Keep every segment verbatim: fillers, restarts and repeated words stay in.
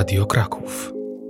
Radio Kraków.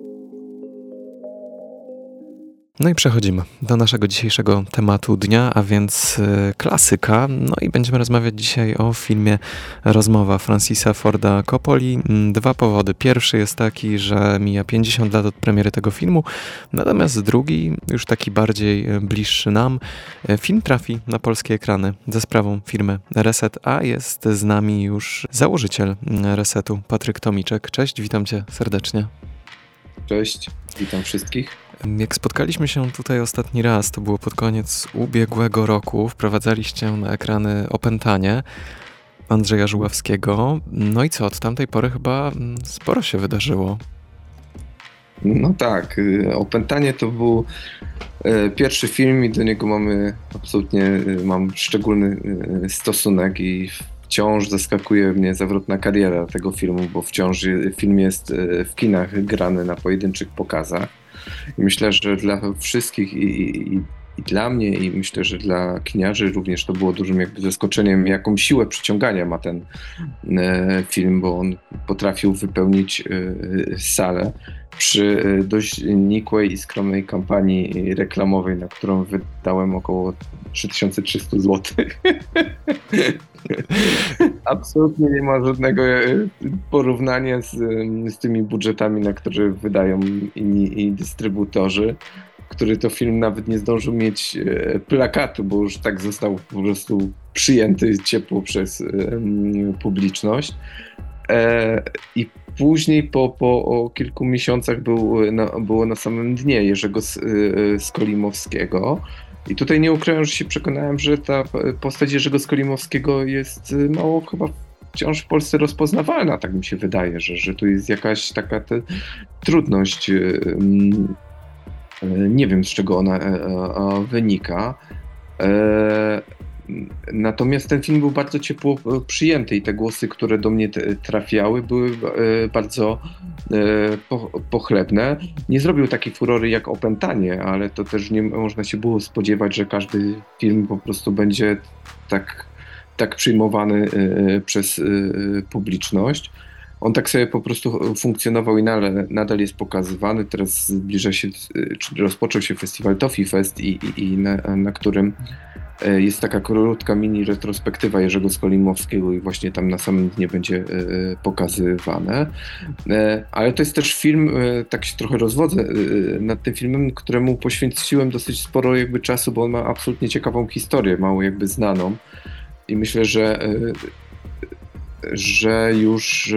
No i przechodzimy do naszego dzisiejszego tematu dnia, a więc y, klasyka. No i będziemy rozmawiać dzisiaj o filmie Rozmowa Francisa Forda Coppoli. Dwa powody. Pierwszy jest taki, że mija pięćdziesiąt lat od premiery tego filmu, natomiast drugi, już taki bardziej bliższy nam, film trafi na polskie ekrany za sprawą firmy Reset, a jest z nami już założyciel Resetu, Patryk Tomiczek. Cześć, witam cię serdecznie. Cześć, witam wszystkich. Jak spotkaliśmy się tutaj ostatni raz, to było pod koniec ubiegłego roku, wprowadzaliście na ekrany Opętanie Andrzeja Żuławskiego. No i co, od tamtej pory chyba sporo się wydarzyło. No tak, Opętanie to był pierwszy film i do niego mamy absolutnie, mam szczególny stosunek i wciąż zaskakuje mnie zawrotna kariera tego filmu, bo wciąż film jest w kinach grany na pojedynczych pokazach. I myślę, że dla wszystkich i, i, i dla mnie i myślę, że dla kiniarzy również to było dużym jakby zaskoczeniem, jaką siłę przyciągania ma ten e, film, bo on potrafił wypełnić e, salę przy e, dość nikłej i skromnej kampanii reklamowej, na którą wydałem około trzy tysiące trzysta złotych. Absolutnie nie ma żadnego porównania z, z tymi budżetami, na które wydają inni i dystrybutorzy, który to film nawet nie zdążył mieć plakatu, bo już tak został po prostu przyjęty ciepło przez publiczność. I później po, po kilku miesiącach był na, było na samym dnie Jerzego Skolimowskiego. I tutaj nie ukrywam, że się przekonałem, że ta postać Jerzego Skolimowskiego jest mało chyba wciąż w Polsce rozpoznawalna, tak mi się wydaje, że, że tu jest jakaś taka te, trudność. Nie wiem, z czego ona wynika. Natomiast ten film był bardzo ciepło przyjęty i te głosy, które do mnie trafiały, były bardzo pochlebne. Nie zrobił takiej furory jak Opętanie, ale to też nie można się było spodziewać, że każdy film po prostu będzie tak, tak przyjmowany przez publiczność. On tak sobie po prostu funkcjonował i nadal, nadal jest pokazywany. Teraz zbliża się, czy rozpoczął się festiwal Toffee Fest, i, i, i na, na którym jest taka krótka mini retrospektywa Jerzego Skolimowskiego i właśnie tam na samym dnie będzie pokazywane. Ale to jest też film, tak się trochę rozwodzę nad tym filmem, któremu poświęciłem dosyć sporo jakby czasu, bo on ma absolutnie ciekawą historię, mało jakby znaną. I myślę, że że już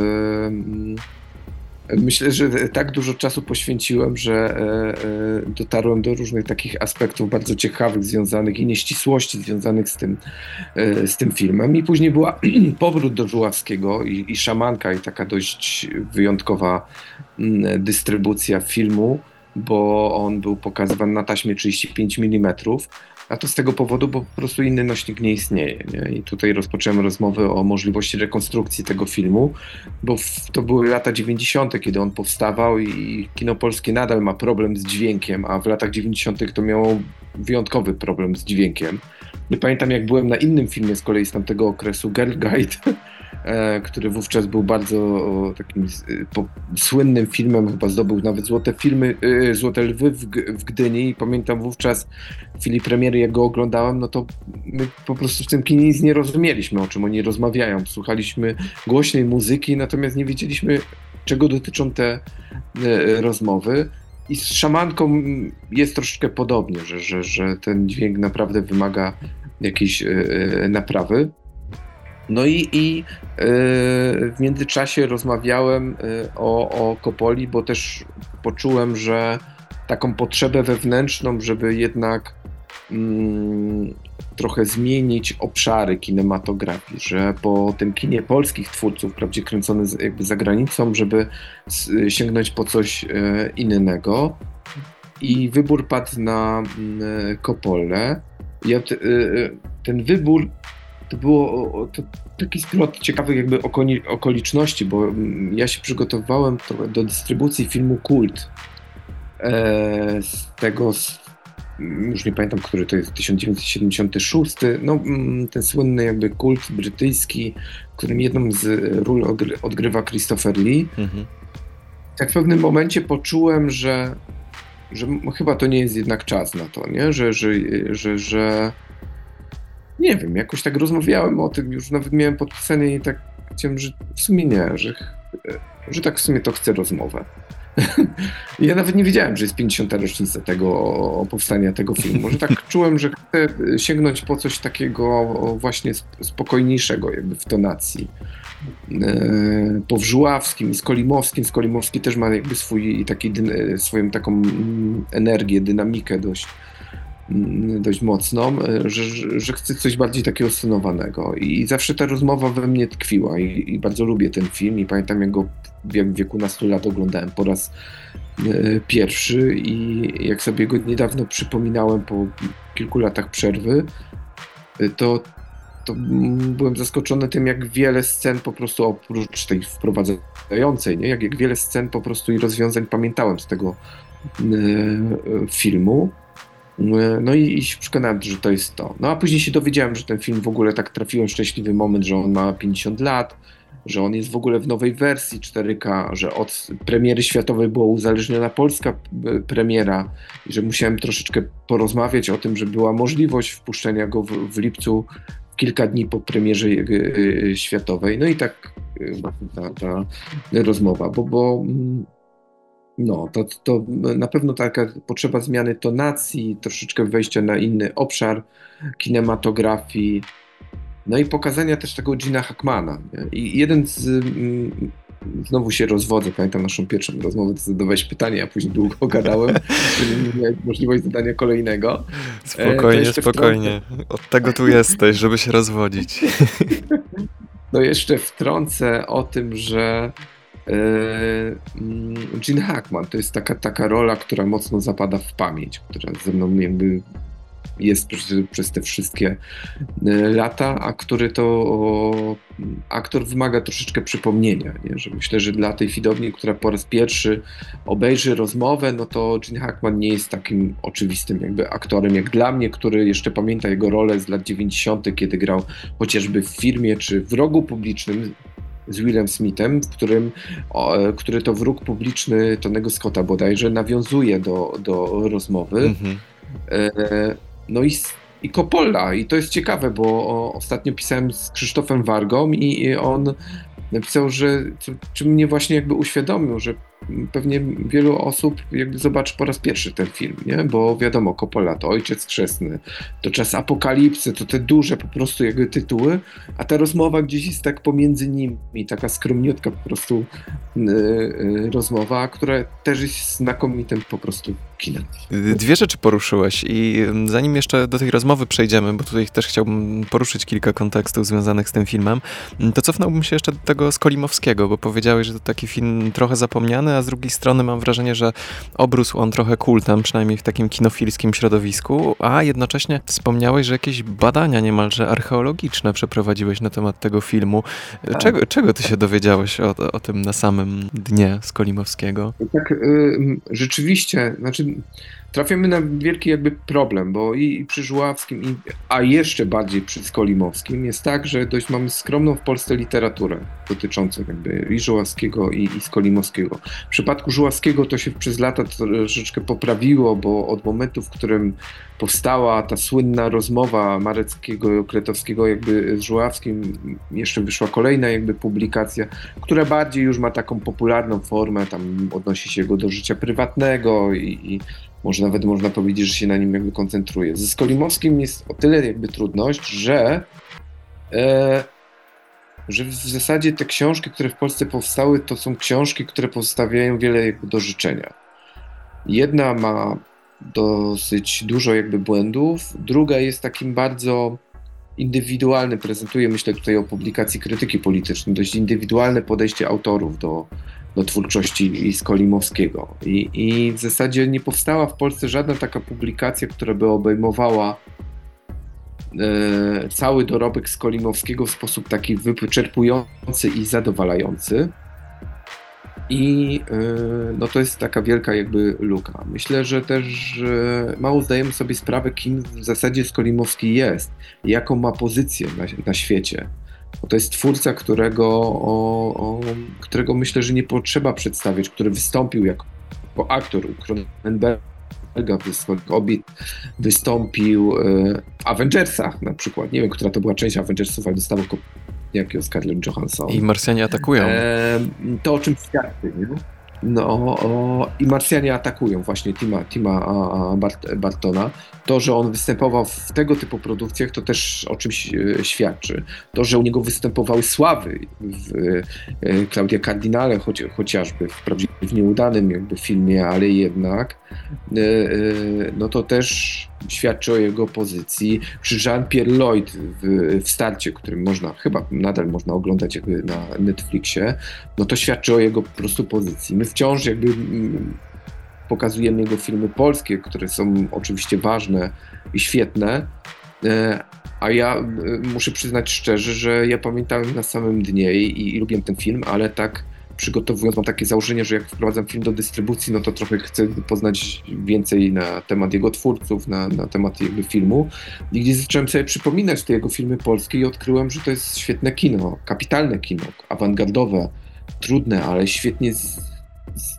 myślę, że tak dużo czasu poświęciłem, że dotarłem do różnych takich aspektów bardzo ciekawych związanych i nieścisłości związanych z tym, z tym filmem. I później była powrót do Żuławskiego i, i Szamanka i taka dość wyjątkowa dystrybucja filmu, bo on był pokazywany na taśmie trzydzieści pięć milimetrów. A to z tego powodu, bo po prostu inny nośnik nie istnieje. Nie? I tutaj rozpocząłem rozmowę o możliwości rekonstrukcji tego filmu, bo w, to były lata dziewięćdziesiąte, kiedy on powstawał i kino polskie nadal ma problem z dźwiękiem, a w latach dziewięćdziesiątych to miało wyjątkowy problem z dźwiękiem. I pamiętam, jak byłem na innym filmie z kolei z tamtego okresu, Girl Guide, który wówczas był bardzo takim po, słynnym filmem, chyba zdobył nawet złote filmy, złote lwy w, w Gdyni i pamiętam wówczas w chwili premiery, jak go oglądałem, no to my po prostu w tym kinie nic nie rozumieliśmy, o czym oni rozmawiają. Słuchaliśmy głośnej muzyki, natomiast nie wiedzieliśmy, czego dotyczą te rozmowy. I z Szamanką jest troszeczkę podobnie, że, że, że ten dźwięk naprawdę wymaga jakiejś naprawy. No i, i yy, w międzyczasie rozmawiałem yy, o, o Coppoli, bo też poczułem, że taką potrzebę wewnętrzną, żeby jednak yy, trochę zmienić obszary kinematografii, że po tym kinie polskich twórców, wprawdzie kręcone z, jakby za granicą, żeby s, sięgnąć po coś yy, innego. I wybór padł na yy, Coppolę. Ja t, yy, ten wybór to było to taki splot ciekawych jakby okoli, okoliczności, bo ja się przygotowywałem do dystrybucji filmu Kult. E, z tego, z, już nie pamiętam, który to jest, tysiąc dziewięćset siedemdziesiąty szósty, no ten słynny jakby Kult brytyjski, w którym jedną z ról odgry, odgrywa Christopher Lee. Mhm. tak w pewnym momencie poczułem, że, że chyba to nie jest jednak czas na to, nie? Że, że, że, że nie wiem, jakoś tak rozmawiałem o tym, już nawet miałem podpisanie i tak chciałem, że w sumie nie, że, że tak w sumie to chcę rozmowę. Ja nawet nie wiedziałem, że jest pięćdziesiąta rocznica tego powstania tego filmu. Może tak czułem, że chcę sięgnąć po coś takiego właśnie spokojniejszego jakby w tonacji. Po Wrzuławskim, Skolimowskim. Skolimowski też ma jakby swój taki, swoją taką energię, dynamikę dość, dość mocną, że, że chcę coś bardziej takiego stonowanego. I zawsze ta rozmowa we mnie tkwiła i, i bardzo lubię ten film i pamiętam, jak go w wieku nastu lat oglądałem po raz pierwszy i jak sobie go niedawno przypominałem po kilku latach przerwy, to, to byłem zaskoczony tym, jak wiele scen po prostu oprócz tej wprowadzającej, nie? Jak, jak wiele scen po prostu i rozwiązań pamiętałem z tego filmu. No i, i się przekonałem, że to jest to. No a później się dowiedziałem, że ten film w ogóle tak trafiłem w szczęśliwy moment, że on ma pięćdziesiąt lat, że on jest w ogóle w nowej wersji cztery K, że od premiery światowej była uzależniona polska premiera i że musiałem troszeczkę porozmawiać o tym, że była możliwość wpuszczenia go w, w lipcu, kilka dni po premierze światowej. No i tak ta, ta rozmowa, bo, bo no, to, to na pewno taka potrzeba zmiany tonacji, troszeczkę wejścia na inny obszar kinematografii, no i pokazania też tego Gina Hackmana. Nie? I jeden z... Mm, znowu się rozwodzę, pamiętam naszą pierwszą rozmowę, to zadawałeś pytanie, a później długo gadałem, czyli miałem możliwość zadania kolejnego. Spokojnie, spokojnie. Wtrącę... Od tego tu jesteś, żeby się rozwodzić. No jeszcze wtrącę o tym, że Gene Hackman to jest taka, taka rola, która mocno zapada w pamięć, która ze mną jakby jest przez, przez te wszystkie lata, a który to aktor wymaga troszeczkę przypomnienia, nie? Że myślę, że dla tej widowni, która po raz pierwszy obejrzy rozmowę, no to Gene Hackman nie jest takim oczywistym jakby aktorem jak dla mnie, który jeszcze pamięta jego rolę z lat dziewięćdziesiątych, kiedy grał chociażby w Firmie czy w Wrogu Publicznym z Willem Smithem, w którym, o, który to wróg publiczny Tonego Scotta bodajże nawiązuje do, do rozmowy. Mm-hmm. E, no i, i Coppola. I to jest ciekawe, bo o, ostatnio pisałem z Krzysztofem Wargą i, i on napisał, że co, czy mnie właśnie jakby uświadomił, że pewnie wielu osób jakby zobaczy po raz pierwszy ten film, nie? Bo wiadomo, Coppola to Ojciec Chrzestny, to Czas Apokalipsy, to te duże po prostu jakby tytuły, a ta rozmowa gdzieś jest tak pomiędzy nimi, taka skromniutka po prostu yy, yy, rozmowa, która też jest znakomitym po prostu kinem. Dwie rzeczy poruszyłeś i zanim jeszcze do tej rozmowy przejdziemy, bo tutaj też chciałbym poruszyć kilka kontekstów związanych z tym filmem, to cofnąłbym się jeszcze do tego Skolimowskiego, bo powiedziałeś, że to taki film trochę zapomniany, a z drugiej strony mam wrażenie, że obrósł on trochę kultem, przynajmniej w takim kinofilskim środowisku, a jednocześnie wspomniałeś, że jakieś badania niemalże archeologiczne przeprowadziłeś na temat tego filmu. Czego, czego ty się dowiedziałeś o, o tym na samym dnie Skolimowskiego? Tak, y, rzeczywiście, znaczy trafiamy na wielki jakby problem, bo i, i przy Żuławskim, i, a jeszcze bardziej przy Skolimowskim jest tak, że dość mamy skromną w Polsce literaturę dotyczącą jakby i Żuławskiego i, i Skolimowskiego. W przypadku Żuławskiego to się przez lata troszeczkę poprawiło, bo od momentu, w którym powstała ta słynna rozmowa Mareckiego i Okretowskiego jakby z Żuławskim, jeszcze wyszła kolejna jakby publikacja, która bardziej już ma taką popularną formę, tam odnosi się go do życia prywatnego i, i może nawet można powiedzieć, że się na nim jakby koncentruje. Ze Skolimowskim jest o tyle jakby trudność, że, e, że w zasadzie te książki, które w Polsce powstały, to są książki, które pozostawiają wiele jakby do życzenia. Jedna ma dosyć dużo jakby błędów, druga jest takim bardzo indywidualnym, prezentuję, myślę tutaj o publikacji Krytyki Politycznej, dość indywidualne podejście autorów do do twórczości Skolimowskiego. I, I w zasadzie nie powstała w Polsce żadna taka publikacja, która by obejmowała e, cały dorobek Skolimowskiego w sposób taki wyczerpujący i zadowalający. I e, no to jest taka wielka jakby luka. Myślę, że też e, mało zdajemy sobie sprawę, kim w zasadzie Skolimowski jest, jaką ma pozycję na, na świecie. To jest twórca, którego, o, o, którego myślę, że nie potrzeba przedstawiać, który wystąpił jako aktor u Cronenberga w swoich Orbit, wystąpił w Avengersach na przykład. Nie wiem, która to była część Avengersów, ale dostawał jakiego Scarlett Johansson. I Marsjanie atakują. E, to o czym świadczy, nie? No o, i Marsjanie atakują właśnie Tima, Tima Bart, Bartona. To, że on występował w tego typu produkcjach, to też o czymś świadczy. To, że u niego występowały sławy w e, Claudia Cardinale choć, chociażby, wprawdzie w nieudanym jakby filmie, ale jednak e, e, no to też świadczy o jego pozycji. Czy Jean-Pierre Lloyd w, w starcie, którym można, chyba nadal można oglądać jakby na Netflixie, no to świadczy o jego po prostu pozycji. My wciąż jakby mm, pokazujemy jego filmy polskie, które są oczywiście ważne i świetne, e, a ja e, muszę przyznać szczerze, że ja pamiętałem na samym dnie i, i lubię ten film, ale tak przygotowując, mam takie założenie, że jak wprowadzam film do dystrybucji, no to trochę chcę poznać więcej na temat jego twórców, na, na temat jego filmu. I gdzieś zacząłem sobie przypominać te jego filmy polskie i odkryłem, że to jest świetne kino, kapitalne kino, awangardowe, trudne, ale świetnie z, z,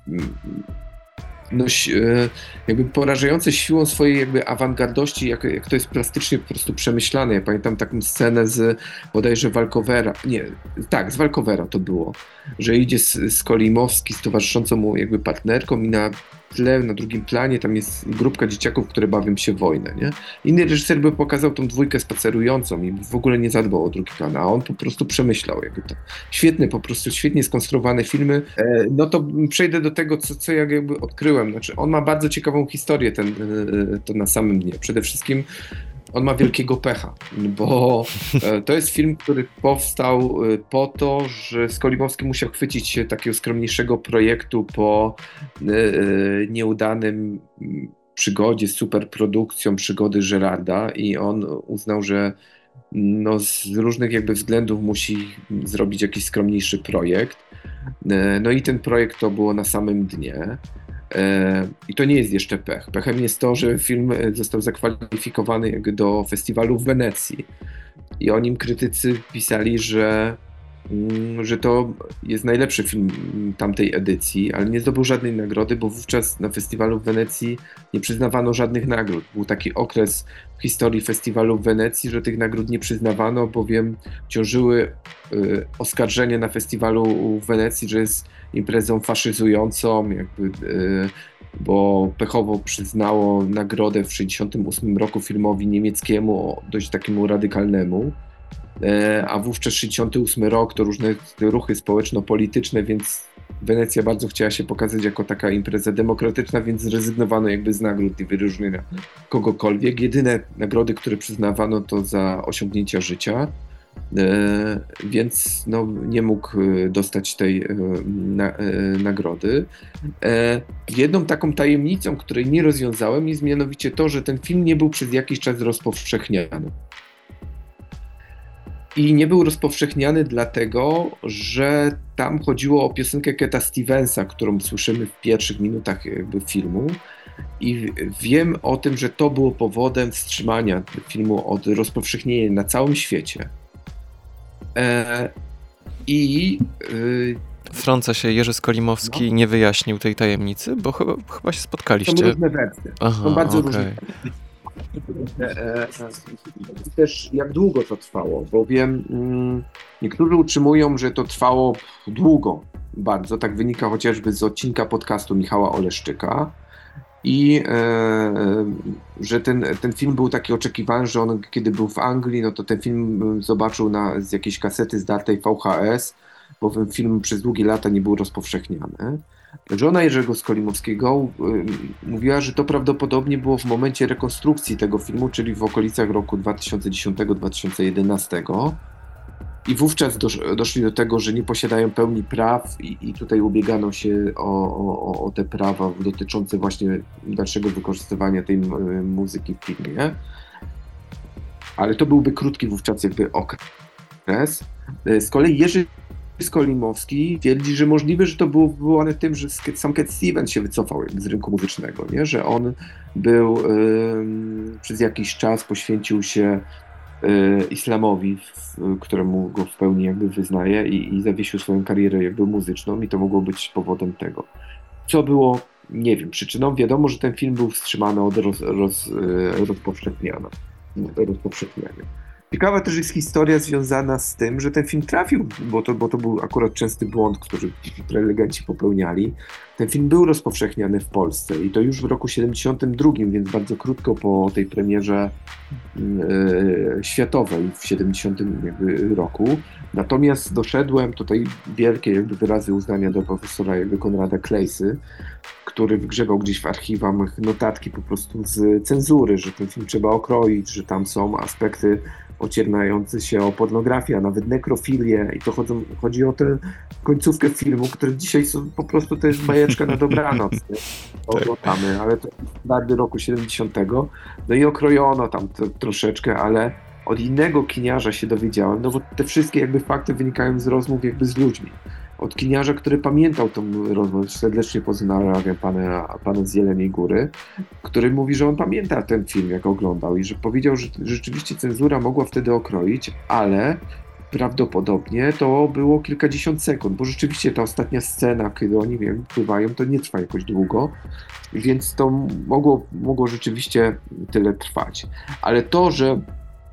no, jakby porażające siłą swojej jakby awangardości, jak, jak to jest plastycznie po prostu przemyślane. Ja pamiętam taką scenę z bodajże Walkowera, nie, tak, z Walkowera to było, że idzie Skolimowski z towarzyszącą mu jakby partnerką i na tle, na drugim planie tam jest grupka dzieciaków, które bawią się w wojnę, nie? Inny reżyser by pokazał tą dwójkę spacerującą i w ogóle nie zadbał o drugi plan, a on po prostu przemyślał jakby to. Świetne, po prostu świetnie skonstruowane filmy. E, no to przejdę do tego, co, co ja jakby odkryłem. Znaczy, on ma bardzo ciekawą historię, ten, to na samym dnie. Przede wszystkim on ma wielkiego pecha, bo to jest film, który powstał po to, że Skolimowski musiał chwycić się takiego skromniejszego projektu po nieudanym przygodzie z superprodukcją przygody Gerarda i on uznał, że no z różnych jakby względów musi zrobić jakiś skromniejszy projekt. No i ten projekt to było na samym dnie. I to nie jest jeszcze pech. Pechem jest to, że film został zakwalifikowany jakby do festiwalu w Wenecji. I o nim krytycy pisali, że, że to jest najlepszy film tamtej edycji, ale nie zdobył żadnej nagrody, bo wówczas na festiwalu w Wenecji nie przyznawano żadnych nagród. Był taki okres w historii festiwalu w Wenecji, że tych nagród nie przyznawano, bowiem ciążyły y, oskarżenia na festiwalu w Wenecji, że jest imprezą faszyzującą, jakby, y, bo pechowo przyznało nagrodę w tysiąc dziewięćset sześćdziesiątym ósmym roku filmowi niemieckiemu, dość takiemu radykalnemu, y, a wówczas sześćdziesiąty ósmy rok to różne ruchy społeczno-polityczne, więc Wenecja bardzo chciała się pokazać jako taka impreza demokratyczna, więc zrezygnowano jakby z nagród i wyróżnienia kogokolwiek. Jedyne nagrody, które przyznawano, to za osiągnięcia życia, e, więc no, nie mógł dostać tej e, na, e, nagrody. E, jedną taką tajemnicą, której nie rozwiązałem, jest mianowicie to, że ten film nie był przez jakiś czas rozpowszechniany. I nie był rozpowszechniany dlatego, że tam chodziło o piosenkę Keta Stevensa, którą słyszymy w pierwszych minutach jakby filmu. I wiem o tym, że to było powodem wstrzymania filmu od rozpowszechnienia na całym świecie. E, I... Y, Wtrąca się, Jerzy Skolimowski no. nie wyjaśnił tej tajemnicy, bo chyba, chyba się spotkaliście. Są różne wersje. Aha, Są bardzo okay. różne. Też jak długo to trwało, bowiem mm, niektórzy utrzymują, że to trwało długo, bardzo, tak wynika chociażby z odcinka podcastu Michała Oleszczyka i e, że ten, ten film był taki oczekiwany, że on kiedy był w Anglii, no to ten film zobaczył na, z jakiejś kasety zdartej V H S, bowiem film przez długie lata nie był rozpowszechniany. Żona Jerzego Skolimowskiego y, mówiła, że to prawdopodobnie było w momencie rekonstrukcji tego filmu, czyli w okolicach roku dwa tysiące dziesiątego do dwa tysiące jedenastego i wówczas dosz, doszli do tego, że nie posiadają pełni praw i, i tutaj ubiegano się o, o, o te prawa dotyczące właśnie dalszego wykorzystywania tej muzyki w filmie. Ale to byłby krótki wówczas jakby okres. Z kolei Jerzy Skolimowski twierdzi, że możliwe, że to było wywołane tym, że sam Cat Stevens się wycofał z rynku muzycznego, nie? Że on był yy, przez jakiś czas poświęcił się islamowi, w, któremu go w pełni jakby wyznaje i, i zawiesił swoją karierę jakby muzyczną i to mogło być powodem tego. Co było, nie wiem, przyczyną? Wiadomo, że ten film był wstrzymany od roz, roz, rozpowszechniania. rozpowszechniania. Ciekawa też jest historia związana z tym, że ten film trafił, bo to, bo to był akurat częsty błąd, który prelegenci popełniali. Ten film był rozpowszechniany w Polsce i to już w roku siedemdziesiątym drugim, więc bardzo krótko po tej premierze e, światowej w siedemdziesiątym jakby roku. Natomiast doszedłem, tutaj wielkie jakby wyrazy uznania do profesora jakby Konrada Klejsy, który wygrzebał gdzieś w archiwach notatki po prostu z cenzury, że ten film trzeba okroić, że tam są aspekty ocierające się o pornografię, a nawet nekrofilię i to chodzą, chodzi o tę końcówkę filmu, które dzisiaj są po prostu, to jest bajeczka na dobranoc, nie? Oglądamy, ale to jest roku siedemdziesiątego. No i okrojono tam to, troszeczkę, ale od innego kiniarza się dowiedziałem, no bo te wszystkie jakby fakty wynikają z rozmów jakby z ludźmi. Od kiniarza, który pamiętał tą rozmowę, serdecznie pozdrawiam pana, pana z Jeleniej Góry, który mówi, że on pamięta ten film, jak oglądał i że powiedział, że rzeczywiście cenzura mogła wtedy okroić, ale prawdopodobnie to było kilkadziesiąt sekund, bo rzeczywiście ta ostatnia scena, kiedy oni, wiem, pływają, to nie trwa jakoś długo, więc to mogło, mogło rzeczywiście tyle trwać. Ale to, że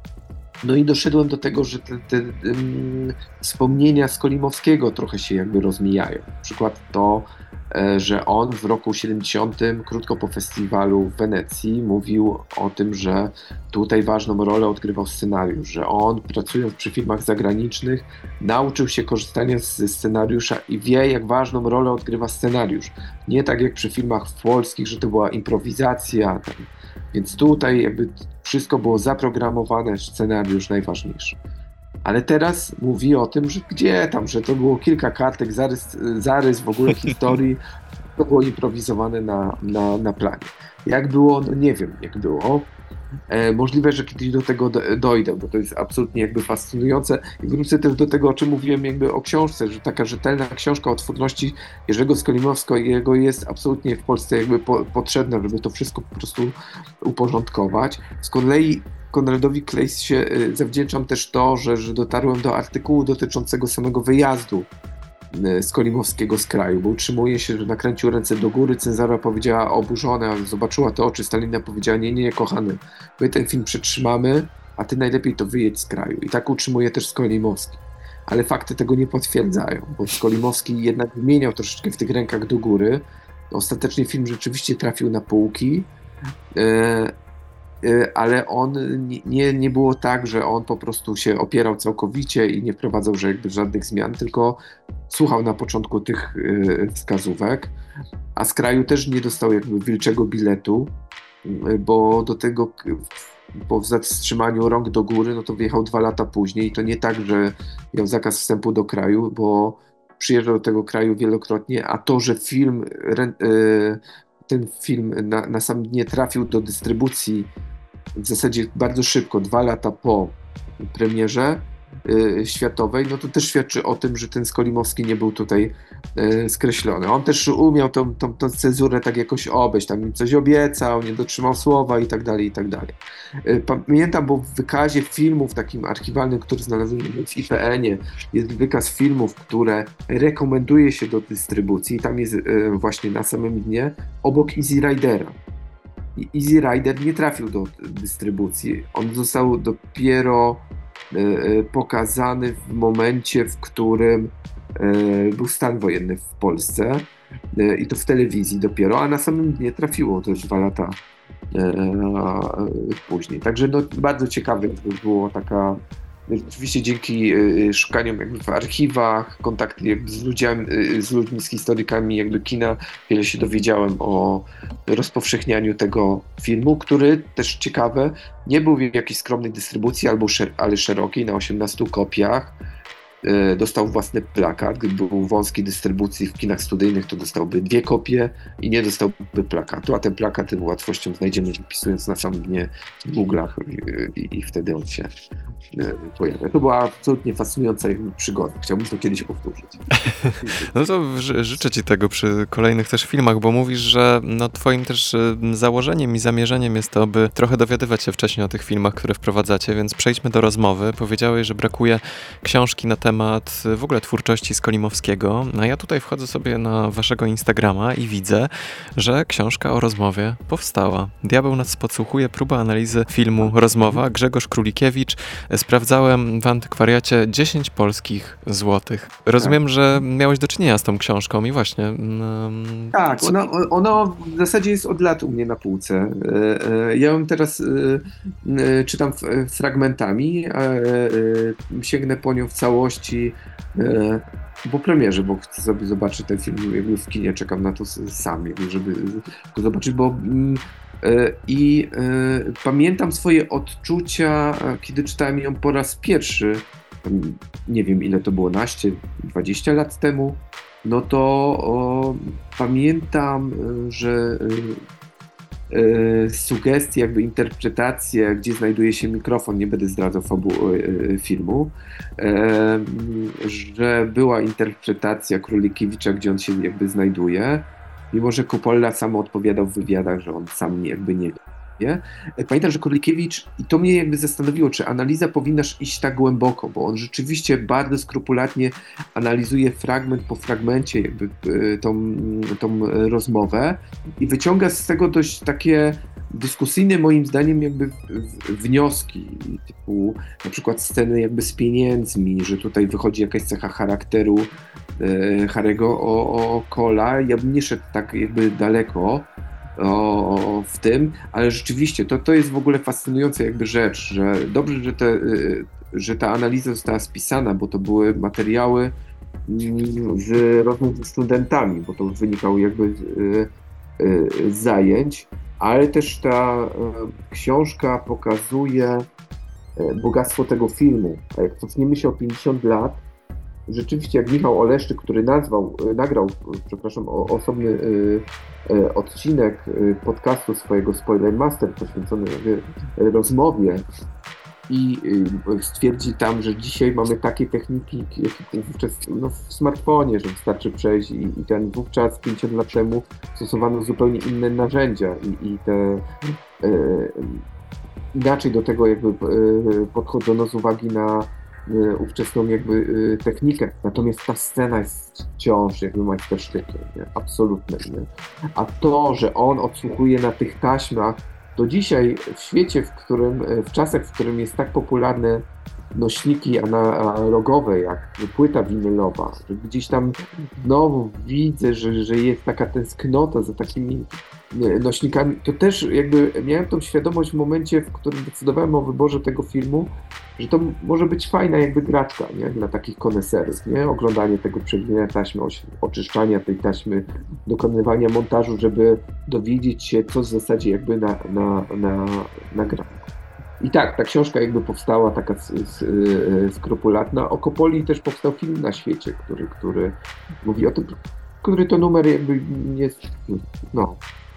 no i doszedłem do tego, że te, te um, wspomnienia Skolimowskiego trochę się jakby rozmijają. Na przykład to, e, że on w roku siedemdziesiątym, krótko po festiwalu w Wenecji, mówił o tym, że tutaj ważną rolę odgrywał scenariusz, że on, pracując przy filmach zagranicznych, nauczył się korzystania ze scenariusza i wie, jak ważną rolę odgrywa scenariusz. Nie tak jak przy filmach polskich, że to była improwizacja, tam. Więc tutaj jakby wszystko było zaprogramowane, scenariusz najważniejszy. Ale teraz mówi o tym, że gdzie tam, że to było kilka kartek, zarys, zarys w ogóle historii, to było improwizowane na, na, na planie. Jak było? No nie wiem, jak było. E, możliwe, że kiedyś do tego do, dojdę, bo to jest absolutnie jakby fascynujące. I wrócę też do tego, o czym mówiłem jakby o książce, że taka rzetelna książka o twórczości Jerzego Skolimowskiego jest absolutnie w Polsce jakby po, potrzebna, żeby to wszystko po prostu uporządkować. Z kolei Konradowi Klejsie zawdzięczam też to, że, że dotarłem do artykułu dotyczącego samego wyjazdu Skolimowskiego z kraju, bo utrzymuje się, że nakręcił ręce do góry, cenzura powiedziała oburzona, zobaczyła te oczy Stalina, powiedziała nie, nie, kochany, my ten film przetrzymamy, a ty najlepiej to wyjedź z kraju. I tak utrzymuje też Skolimowski. Ale fakty tego nie potwierdzają, bo Skolimowski jednak wymieniał troszeczkę w tych rękach do góry. Ostatecznie film rzeczywiście trafił na półki, e, ale on nie, nie było tak, że on po prostu się opierał całkowicie i nie wprowadzał że jakby żadnych zmian, tylko słuchał na początku tych wskazówek, a z kraju też nie dostał jakby wilczego biletu, bo do tego po zatrzymaniu rąk do góry, no to wyjechał dwa lata później i to nie tak, że miał zakaz wstępu do kraju, bo przyjeżdżał do tego kraju wielokrotnie, a to, że film ten film na, na sam nie trafił do dystrybucji w zasadzie bardzo szybko, dwa lata po premierze y, światowej, no to też świadczy o tym, że ten Skolimowski nie był tutaj y, skreślony. On też umiał tą, tą, tą cenzurę tak jakoś obejść, tam im coś obiecał, nie dotrzymał słowa i tak dalej, i tak dalej. Y, pamiętam, bo w wykazie filmów takim archiwalnym, który znalazłem w I P N-ie, jest wykaz filmów, które rekomenduje się do dystrybucji i tam jest y, właśnie na samym dnie obok Easy Ridera. Easy Rider nie trafił do dystrybucji. On został dopiero e, pokazany w momencie, w którym e, był stan wojenny w Polsce e, i to w telewizji dopiero, a na samym dnie trafiło to już dwa lata e, e, później. Także no, bardzo ciekawe było taka. Oczywiście dzięki y, szukaniom jakby w archiwach, kontakty jakby z, ludziami, y, z ludźmi, z historykami jakby kina, wiele się dowiedziałem o rozpowszechnianiu tego filmu, który też ciekawe, nie był w jakiejś skromnej dystrybucji, albo szer- ale szerokiej, na osiemnastu kopiach. dostał własny plakat. Gdyby był wąskiej dystrybucji w kinach studyjnych, to dostałby dwie kopie i nie dostałby plakatu, a ten plakat z łatwością znajdziemy, wpisując na samym dnie w Google'ach i, i, i wtedy on się pojawia. To była absolutnie fascynująca przygoda. Chciałbym to kiedyś powtórzyć. No to ży- życzę ci tego przy kolejnych też filmach, bo mówisz, że no twoim też założeniem i zamierzeniem jest to, by trochę dowiadywać się wcześniej o tych filmach, które wprowadzacie, więc przejdźmy do rozmowy. Powiedziałeś, że brakuje książki na temat w ogóle twórczości Skolimowskiego, a ja tutaj wchodzę sobie na waszego Instagrama i widzę, że książka o rozmowie powstała. Diabeł nas podsłuchuje, próba analizy filmu Rozmowa, Grzegorz Królikiewicz. Sprawdzałem w antykwariacie dziesięć polskich złotych. Rozumiem, tak, że miałeś do czynienia z tą książką i właśnie... Um, tak, ona, ona w zasadzie jest od lat u mnie na półce. Ja ją teraz czytam fragmentami, sięgnę po nią w całości po premierze, bo chcę sobie zobaczyć ten film jakby w kinie, czekam na to sam, jakby, żeby go zobaczyć, bo i y, pamiętam swoje odczucia, kiedy czytałem ją po raz pierwszy, nie wiem ile to było, naście, dwadzieścia lat temu, no to o, pamiętam, że y, y, sugestie, jakby interpretacje, gdzie znajduje się mikrofon, nie będę zdradzał fabuły y, filmu, y, że była interpretacja Królikiewicza, gdzie on się jakby znajduje, mimo że Coppola sam odpowiadał w wywiadach, że on sam jakby nie wie. Pamiętam, że Królikiewicz, i to mnie jakby zastanowiło, czy analiza powinna iść tak głęboko, bo on rzeczywiście bardzo skrupulatnie analizuje fragment po fragmencie jakby tą, tą rozmowę i wyciąga z tego dość takie dyskusyjne moim zdaniem jakby wnioski, typu na przykład sceny jakby z pieniędzmi, że tutaj wychodzi jakaś cecha charakteru Harry'ego o, o Cola. Ja bym nie szedł tak jakby daleko o, w tym, ale rzeczywiście to, to jest w ogóle fascynująca jakby rzecz, że dobrze, że, te, że ta analiza została spisana, bo to były materiały z rozmów z studentami, bo to wynikało jakby z, z zajęć, ale też ta książka pokazuje bogactwo tego filmu. A jak cofniemy się o pięćdziesiąt lat, rzeczywiście jak Michał Oleszczyk, który nazwał, nagrał, przepraszam, osobny y, y, odcinek y, podcastu swojego Spoiler Master poświęcony y, rozmowie i y, stwierdzi tam, że dzisiaj mamy takie techniki jak wówczas no, w smartfonie, że wystarczy przejść i, i ten wówczas pięćdziesiąt lat temu stosowano zupełnie inne narzędzia i, i te y, inaczej do tego jakby y, podchodzono z uwagi na ówczesną jakby technikę. Natomiast ta scena jest wciąż jakby majstersztykiem, nie? Absolutnie. Nie? A to, że on odsłuchuje na tych taśmach, to dzisiaj w świecie, w którym, w czasach, w którym jest tak popularne nośniki analogowe, jak płyta winylowa, że gdzieś tam znowu widzę, że, że jest taka tęsknota za takimi nośnikami, to też jakby miałem tą świadomość w momencie, w którym decydowałem o wyborze tego filmu, że to może być fajna jakby graczka, nie? Dla takich koneserów, nie? Oglądanie tego, przewijania taśmy, oczyszczania tej taśmy, dokonywania montażu, żeby dowiedzieć się, co w zasadzie jakby na, na, na, nagrano. I tak, ta książka jakby powstała taka skrupulatna. O Coppoli też powstał film na świecie, który, który mówi o tym, który to numer jakby jest, no...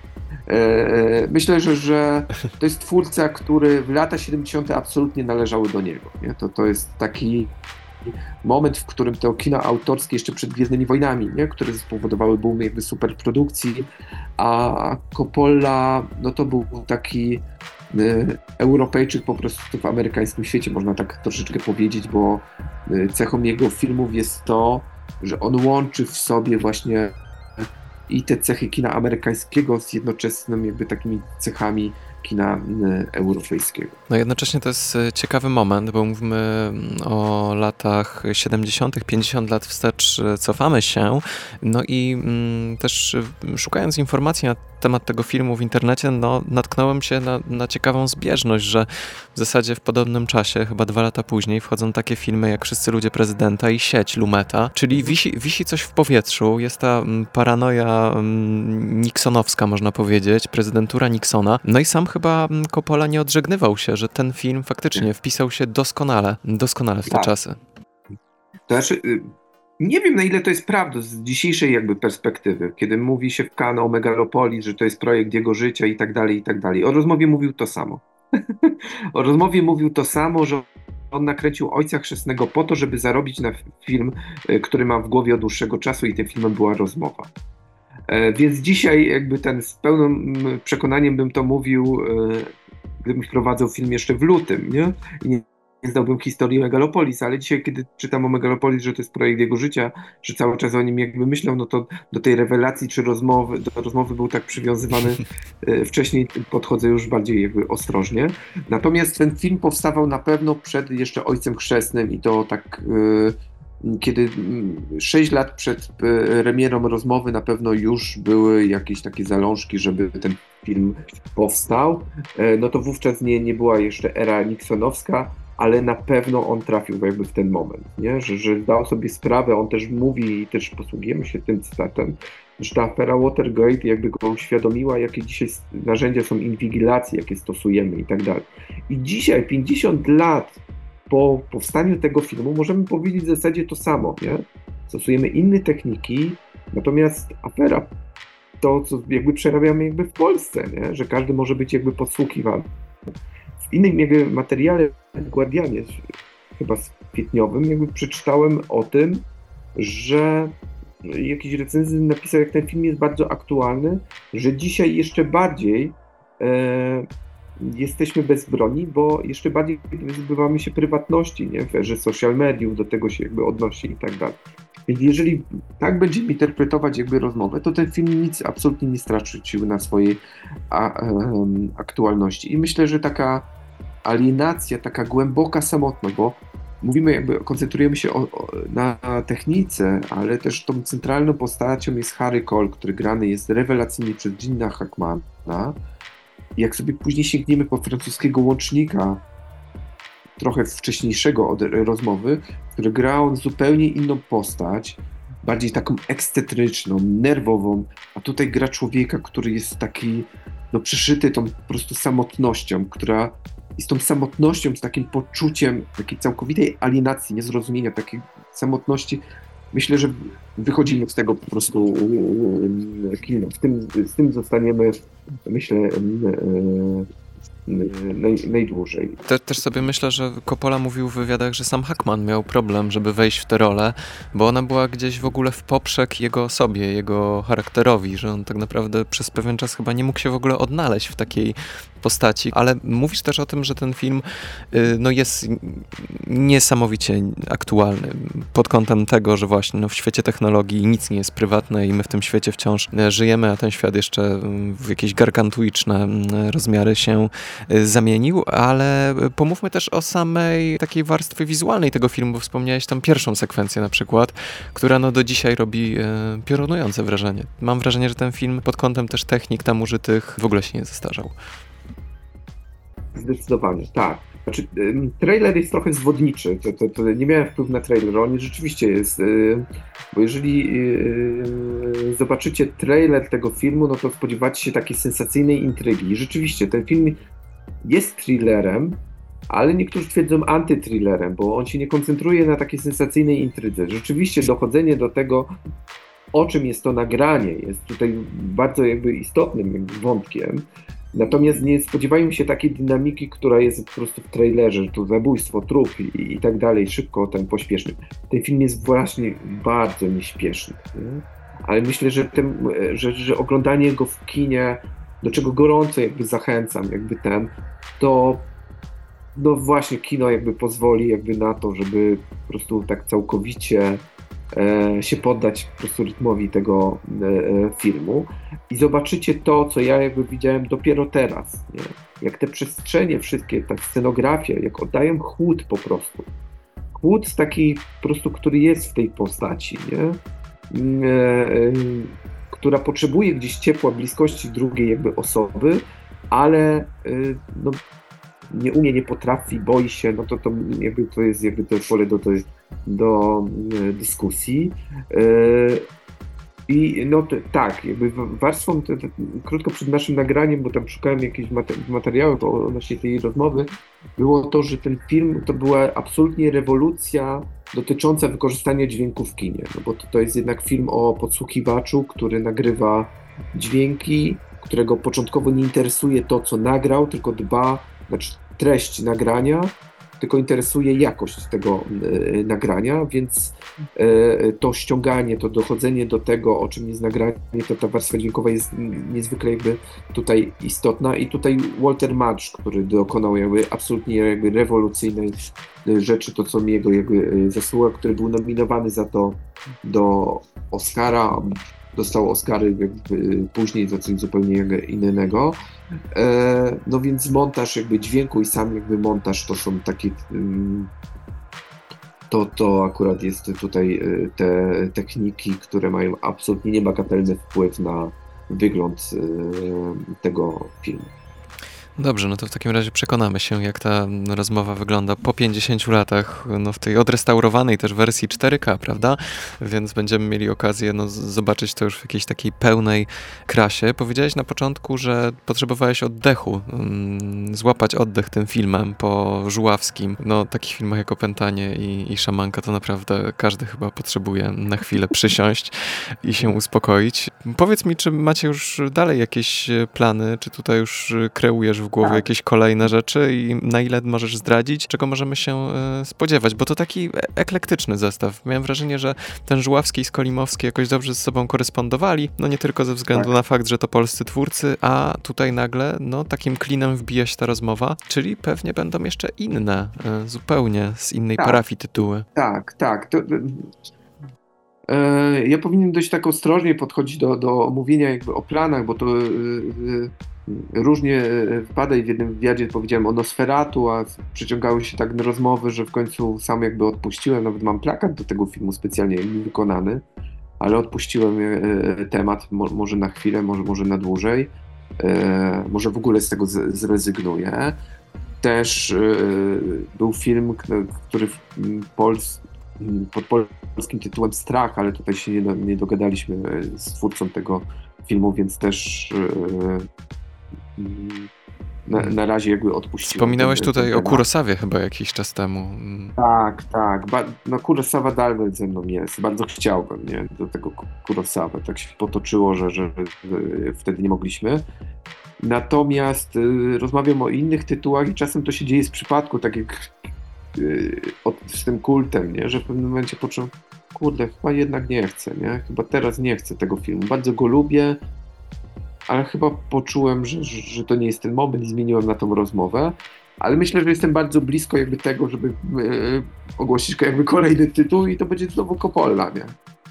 Myślę, że, że to jest twórca, który w lata siedemdziesiąte absolutnie należały do niego. Nie? To, to jest taki moment, w którym to kina autorskie jeszcze przed Gwiezdnymi Wojnami, nie? Które spowodowały boom jakby superprodukcji, a Coppola, no to był taki y, Europejczyk po prostu w amerykańskim świecie, można tak troszeczkę powiedzieć, bo y, cechą jego filmów jest to, że on łączy w sobie właśnie i te cechy kina amerykańskiego z jednoczesnymi jakby takimi cechami kina europejskiego. No jednocześnie to jest ciekawy moment, bo mówimy o latach siedemdziesiątych, pięćdziesiąt lat wstecz cofamy się, no i mm, też szukając informacji na temat tego filmu w internecie, no natknąłem się na, na ciekawą zbieżność, że w zasadzie w podobnym czasie, chyba dwa lata później, wchodzą takie filmy jak Wszyscy ludzie prezydenta i Sieć Lumeta, czyli wisi, wisi coś w powietrzu, jest ta paranoja nixonowska, można powiedzieć, prezydentura Nixona, no i sam chyba Coppola nie odżegnywał się, że ten film faktycznie wpisał się doskonale, doskonale w te tak. czasy. Znaczy, y, nie wiem, na ile to jest prawda z dzisiejszej jakby perspektywy, kiedy mówi się w Cannes o Megalopolis, że to jest projekt jego życia i tak dalej, i tak dalej. O rozmowie mówił to samo. O rozmowie mówił to samo, że on nakręcił Ojca Chrzestnego po to, żeby zarobić na film, y, który mam w głowie od dłuższego czasu, i tym filmem była rozmowa. E, Więc dzisiaj jakby ten z pełnym mm, przekonaniem bym to mówił, e, gdybym wprowadzał film jeszcze w lutym, nie? I nie, nie znałbym historii Megalopolis, ale dzisiaj, kiedy czytam o Megalopolis, że to jest projekt jego życia, że cały czas o nim jakby myślał, no to do tej rewelacji czy rozmowy, do rozmowy był tak przywiązywany e, wcześniej, podchodzę już bardziej jakby ostrożnie. Natomiast ten film powstawał na pewno przed jeszcze Ojcem Chrzestnym, i to tak e, kiedy mm, sześć lat przed e, premierą rozmowy na pewno już były jakieś takie zalążki, żeby ten film powstał. E, No to wówczas nie, nie była jeszcze era nixonowska, ale na pewno on trafił jakby w ten moment, nie? Że, że zdał sobie sprawę, on też mówi i też posługujemy się tym cytatem, że ta afera Watergate jakby go uświadomiła, jakie dzisiaj s- narzędzia są inwigilacji, jakie stosujemy i tak dalej. I dzisiaj, pięćdziesiąt lat po powstaniu tego filmu, możemy powiedzieć w zasadzie to samo, nie? Stosujemy inne techniki, natomiast afera, to co jakby przerabiamy jakby w Polsce, nie? Że każdy może być jakby podsłuchiwany. W innym jakby materiale w Guardianie, chyba kwietniowym, jakby przeczytałem o tym, że jakiś recenzent napisał, jak ten film jest bardzo aktualny, że dzisiaj jeszcze bardziej e, jesteśmy bezbronni, bo jeszcze bardziej wyzbywamy się prywatności, nie? W erze social mediów, do tego się jakby odnosi i tak dalej. Więc jeżeli tak będziemy interpretować jakby rozmowę, to ten film nic absolutnie nie stracił na swojej a, em, aktualności. I myślę, że taka alienacja, taka głęboka samotność, bo mówimy jakby, koncentrujemy się o, o, na technice, ale też tą centralną postacią jest Harry Cole, który grany jest rewelacyjnie przez Gina Hackmana. I jak sobie później sięgniemy po francuskiego łącznika, trochę wcześniejszego od rozmowy, który gra on zupełnie inną postać, bardziej taką ekscentryczną, nerwową, a tutaj gra człowieka, który jest taki, no przyszyty tą po prostu samotnością, która jest tą samotnością, z takim poczuciem takiej całkowitej alienacji, niezrozumienia, takiej samotności. Myślę, że wychodzimy z tego po prostu e, kino. Z tym, z tym zostaniemy, myślę, e, e, naj, najdłużej. Te, też sobie myślę, że Coppola mówił w wywiadach, że sam Hackman miał problem, żeby wejść w tę rolę, bo ona była gdzieś w ogóle w poprzek jego osobie, jego charakterowi, że on tak naprawdę przez pewien czas chyba nie mógł się w ogóle odnaleźć w takiej postaci, ale mówisz też o tym, że ten film y, no jest niesamowicie aktualny pod kątem tego, że właśnie no, w świecie technologii nic nie jest prywatne i my w tym świecie wciąż y, żyjemy, a ten świat jeszcze y, w jakieś gargantuiczne y, rozmiary się y, zamienił, ale y, pomówmy też o samej takiej warstwie wizualnej tego filmu, bo wspomniałeś tam pierwszą sekwencję na przykład, która no do dzisiaj robi y, piorunujące wrażenie. Mam wrażenie, że ten film pod kątem też technik tam użytych w ogóle się nie zestarzał. Zdecydowanie, tak. Znaczy, ym, trailer jest trochę zwodniczy, to, to, to nie miałem wpływu na trailer, on rzeczywiście jest, yy, bo jeżeli yy, zobaczycie trailer tego filmu, no to spodziewacie się takiej sensacyjnej intrygi. I rzeczywiście, ten film jest thrillerem, ale niektórzy twierdzą antythrillerem, bo on się nie koncentruje na takiej sensacyjnej intrydze. Rzeczywiście dochodzenie do tego, o czym jest to nagranie, jest tutaj bardzo jakby istotnym jakby wątkiem. Natomiast nie spodziewajmy się takiej dynamiki, która jest po prostu w trailerze, że tu zabójstwo, trup i, i tak dalej, szybko, ten pośpieszny. Ten film jest właśnie bardzo nieśpieszny, nie? Ale myślę, że, ten, że, że oglądanie go w kinie, do czego gorąco jakby zachęcam, jakby ten, to no właśnie kino jakby pozwoli jakby na to, żeby po prostu tak całkowicie e, się poddać po prostu rytmowi tego e, filmu i zobaczycie to, co ja jakby widziałem dopiero teraz, nie? Jak te przestrzenie wszystkie, ta scenografia, jak oddają chłód po prostu. Chłód z takiej po prostu, który jest w tej postaci, nie? E, e, która potrzebuje gdzieś ciepła, bliskości drugiej jakby osoby, ale e, no, nie umie, nie potrafi, boi się, no to, to jakby to jest jakby to pole do, do, do e, dyskusji. E, I no to, tak, jakby warstwą, to, to, krótko przed naszym nagraniem, bo tam szukałem jakichś materiałów odnośnie tej rozmowy, było to, że ten film to była absolutnie rewolucja dotycząca wykorzystania dźwięku w kinie, no bo to, to jest jednak film o podsłuchiwaczu, który nagrywa dźwięki, którego początkowo nie interesuje to, co nagrał, tylko dba, znaczy treść nagrania, tylko interesuje jakość tego y, nagrania, więc y, to ściąganie, to dochodzenie do tego, o czym jest nagranie, to ta warstwa dźwiękowa jest niezwykle jakby tutaj istotna i tutaj Walter Marsh, który dokonał jakby absolutnie jakby rewolucyjnej rzeczy, to co mi jego jakby zasługa, który był nominowany za to do Oscara, dostał Oscary jakby później za coś zupełnie innego. E, no więc montaż jakby dźwięku i sam jakby montaż to są takie to, to akurat jest tutaj te techniki, które mają absolutnie niebagatelny wpływ na wygląd tego filmu. Dobrze, no to w takim razie przekonamy się, jak ta rozmowa wygląda po pięćdziesięciu latach, no w tej odrestaurowanej też wersji cztery K, prawda? Więc będziemy mieli okazję no, zobaczyć to już w jakiejś takiej pełnej krasie. Powiedziałeś na początku, że potrzebowałeś oddechu, mm, złapać oddech tym filmem po Żuławskim. No takich filmach jak Opętanie i, i Szamanka to naprawdę każdy chyba potrzebuje na chwilę przysiąść i się uspokoić. Powiedz mi, czy macie już dalej jakieś plany, czy tutaj już kreujesz w głowie tak. jakieś kolejne rzeczy i na ile możesz zdradzić, czego możemy się spodziewać, bo to taki eklektyczny zestaw. Miałem wrażenie, że ten Żuławski i Skolimowski jakoś dobrze ze sobą korespondowali, no nie tylko ze względu tak. na fakt, że to polscy twórcy, a tutaj nagle no takim klinem wbija się ta rozmowa, czyli pewnie będą jeszcze inne, zupełnie z innej tak. parafii tytuły. Tak, tak. To... Ja powinien dość tak ostrożnie podchodzić do, do omówienia jakby o planach, bo to yy, różnie wpada i w jednym wywiadzie powiedziałem o Nosferatu, a przeciągały się tak rozmowy, że w końcu sam jakby odpuściłem, nawet mam plakat do tego filmu specjalnie wykonany, ale odpuściłem temat, może na chwilę, może, może na dłużej, może w ogóle z tego z, zrezygnuję. Też yy, był film, który w Polsce pod polskim tytułem Strach, ale tutaj się nie, do, nie dogadaliśmy z twórcą tego filmu, więc też yy, na, na razie jakby odpuściłem. Wspominałeś ten, tutaj ten o Kurosawie chyba jakiś czas temu. Tak, tak. Ba- no Kurosawa dalej ze mną jest. Bardzo chciałbym, nie? Do tego Kurosawę. Tak się potoczyło, że, że, że wtedy nie mogliśmy. Natomiast yy, rozmawiam o innych tytułach i czasem to się dzieje z przypadku, tak jak Od, z tym kultem, nie? Że w pewnym momencie poczułem, kurde, chyba jednak nie chcę, nie? Chyba teraz nie chcę tego filmu. Bardzo go lubię, ale chyba poczułem, że, że to nie jest ten moment i zmieniłem na tą rozmowę. Ale myślę, że jestem bardzo blisko jakby tego, żeby yy, ogłosić jakby kolejny tytuł i to będzie znowu Coppola, nie?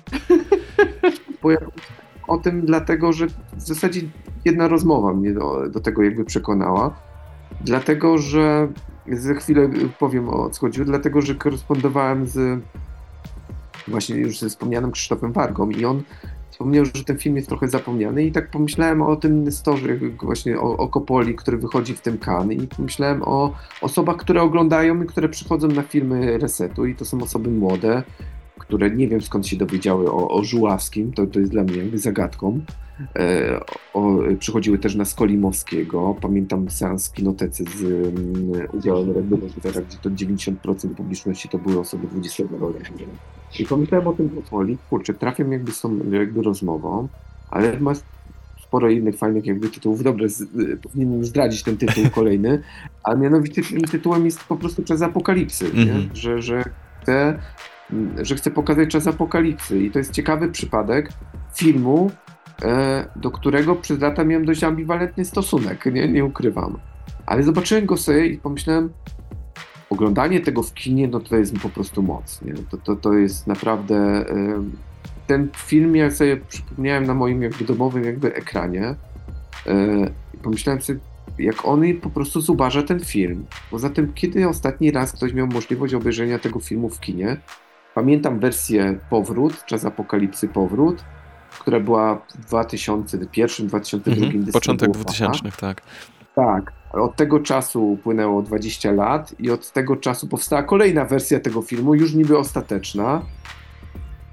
Bo ja o tym dlatego, że w zasadzie jedna rozmowa mnie do, do tego jakby przekonała. Dlatego, że za chwilę powiem o co chodziło, dlatego, że korespondowałem z właśnie już ze wspomnianym Krzysztofem Wargą i on wspomniał, że ten film jest trochę zapomniany i tak pomyślałem o tym Nestorze, właśnie o, o Coppoli, który wychodzi w tym Cannes i pomyślałem o osobach, które oglądają i które przychodzą na filmy Resetu i to są osoby młode, które nie wiem skąd się dowiedziały o, o Żuławskim, to, to jest dla mnie jakby zagadką. E, o, przychodziły też na Skolimowskiego, pamiętam seans w kinotece z um, udziałem redaktora, gdzie to dziewięćdziesiąt procent publiczności to były osoby dwudziestoletnie. I pomyślałem o tym powoli, kurczę, trafiam jakby z tą jakby rozmową, ale ma sporo innych fajnych jakby tytułów. Dobrze, z, powinienem zdradzić ten tytuł kolejny, a mianowicie tym tytułem jest po prostu Czas Apokalipsy, mm-hmm. nie? Że, że chcę że chcę pokazać Czas Apokalipsy i to jest ciekawy przypadek filmu, e, do którego przez lata miałem dość ambiwalentny stosunek, nie, nie ukrywam. Ale zobaczyłem go sobie i pomyślałem, oglądanie tego w kinie, no to jest po prostu moc, nie? To, to, to jest naprawdę... E, ten film ja sobie przypomniałem na moim jakby domowym jakby ekranie e, i pomyślałem sobie, jak on po prostu zubaża ten film. Poza tym, kiedy ostatni raz ktoś miał możliwość obejrzenia tego filmu w kinie, pamiętam wersję Powrót, Czas Apokalipsy Powrót, która była w dwa tysiące pierwszym dwa tysiące drugim mhm, początek dwutysięcznych, tak. Tak. Od tego czasu upłynęło dwadzieścia lat i od tego czasu powstała kolejna wersja tego filmu, już niby ostateczna.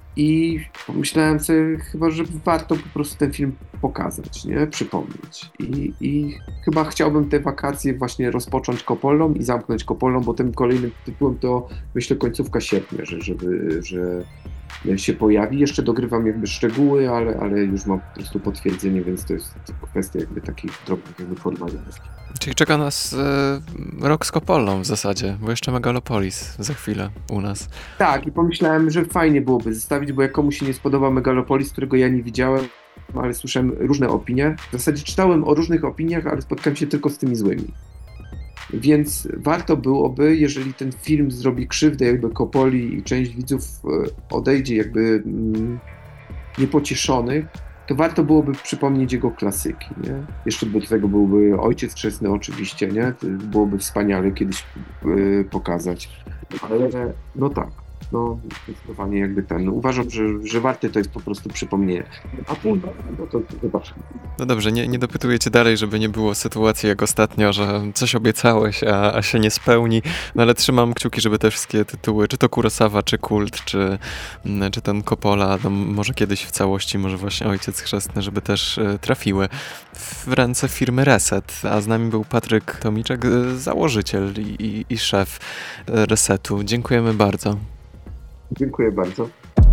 I pomyślałem sobie chyba, że warto po prostu ten film pokazać, nie? Przypomnieć. I, I chyba chciałbym te wakacje właśnie rozpocząć Coppolą i zamknąć Coppolą, bo tym kolejnym tytułem to myślę końcówka sierpnia, że, żeby, że się pojawi. Jeszcze dogrywam jakby szczegóły, ale, ale już mam po prostu potwierdzenie, więc to jest kwestia jakby takich drobnych jakby formalności. Czyli czeka nas e, rok z Coppolą w zasadzie, bo jeszcze Megalopolis za chwilę u nas. Tak, i pomyślałem, że fajnie byłoby zostawić, bo jak komuś się nie spodoba Megalopolis, którego ja nie widziałem, ale słyszałem różne opinie. W zasadzie czytałem o różnych opiniach, ale spotkałem się tylko z tymi złymi. Więc warto byłoby, jeżeli ten film zrobi krzywdę jakby Coppoli i część widzów odejdzie jakby mm, niepocieszonych, to warto byłoby przypomnieć jego klasyki, nie? Jeszcze do tego byłby Ojciec Chrzestny oczywiście, nie? To byłoby wspaniale kiedyś yy, pokazać. Ale no tak, no zdecydowanie jakby ten. Uważam, że, że warte to jest po prostu przypomnienie. A później, no to zobaczymy. No dobrze, nie, nie dopytuję cię dalej, żeby nie było sytuacji jak ostatnio, że coś obiecałeś, a, a się nie spełni, no ale trzymam kciuki, żeby te wszystkie tytuły, czy to Kurosawa, czy Kult, czy, czy ten Coppola, no może kiedyś w całości, może właśnie Ojciec Chrzestny, żeby też y, trafiły w ręce firmy Reset, a z nami był Patryk Tomiczek, założyciel i, i, i szef Resetu. Dziękujemy bardzo. Dziękuję bardzo.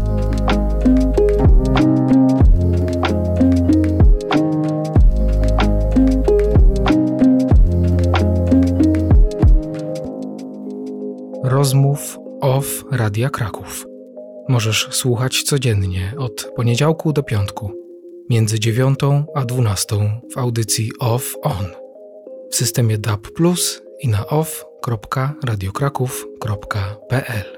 Rozmów off Radia Kraków. Możesz słuchać codziennie od poniedziałku do piątku, między dziewiątą a dwunastą w audycji Off On, w systemie D A B plus i na off kropka radiokraków kropka p l.